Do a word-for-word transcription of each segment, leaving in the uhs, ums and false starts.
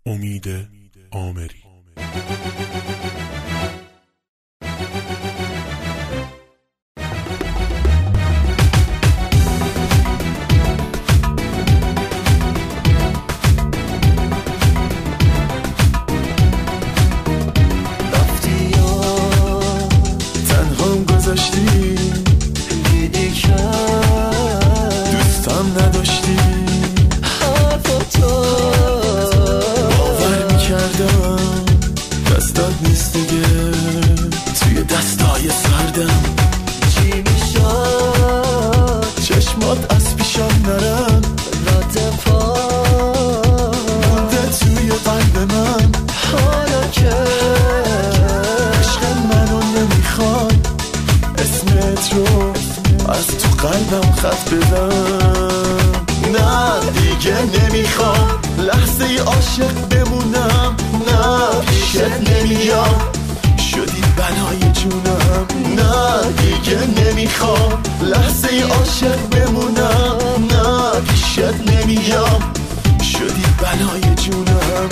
امید آمری. دیدی که دوستم نداشتی، حرف تو باور میکردم دستات نیست دیگه، توی دستای سردم چی میشد چشمات از پیشم نرن، رد پا مونده توی قلب من. حالا که عشق منو نمیخوای، اسمت رو از تو قلبم خط بدم. نه دیگه نمیخوام لحظه ای عاشق بمونم، نه پیشت نمیام شدی بلای جونم. نه دیگه نمیخوام لحظه ای عاشق بمونم، نه پیشت نمیام شدی بلای جونم.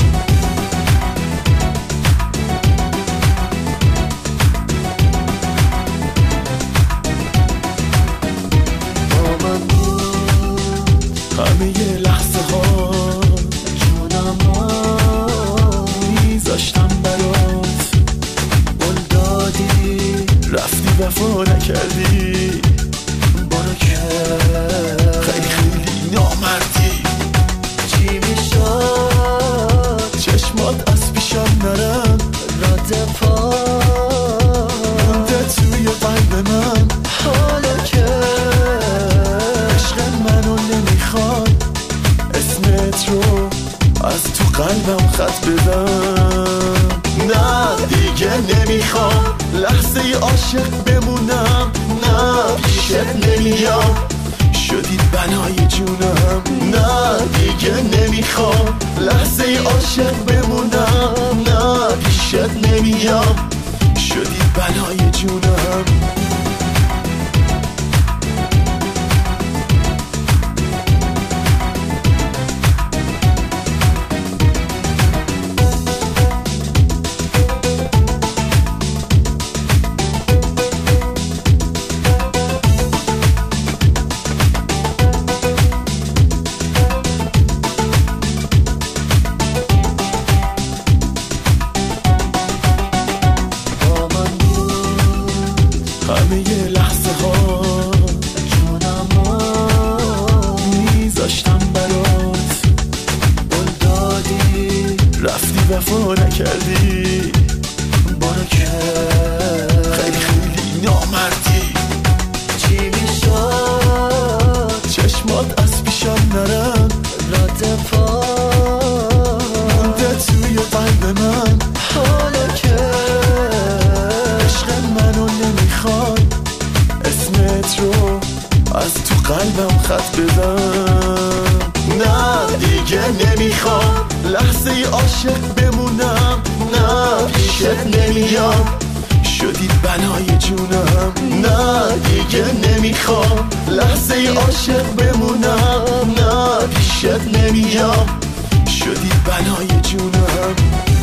همه یه لحظه ها جونم میذاشتم برات، قول دادی رفتی وفا نکردی، برو که خیلی خیلی نامردی. چی میشد چشمات از پیشم نرن، رد پا مونده توی قلب من. حالا که عشق منو نمیخوای، اسمت رو از تو قلبم خط بدم. نه دیگه نمیخوام لحظه ای عاشق بمونم، نه پیشت نمیام شدی بلای جونم. نه دیگه نمیخوام لحظه ای عاشق بمونم، نه پیشت نمیام شدی بلای جونم. همه یه لحظه ها جونم میذاشتم برات، قول دادی رفتی وفا نکردی، برو که خیلی خیلی نامردی. چی میشد چشمات از پیشم نرن، رد پا مونده توی قلب من. حالا که عشق منو نمیخوای، اسمت رو از تو قلبم خط بدم. نه دیگه نمیخوام لحظه ای عاشق بمونم، نه پیشت نمیام شدی بلای جونم. نه دیگه نمیخوام لحظه ای عاشق بمونم، نه پیشت نمیام شدی بلای جونم.